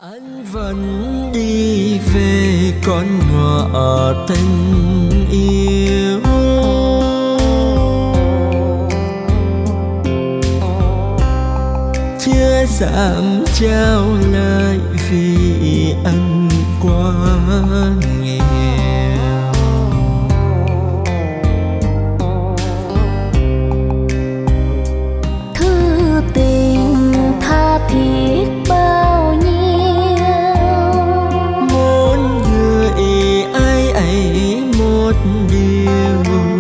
Anh vẫn đi về con ngõ tình yêu, chưa dám trao lại vì anh quá nghèo. Thư tình tha thiết bao nhiêu, muốn gửi ai ấy một điều,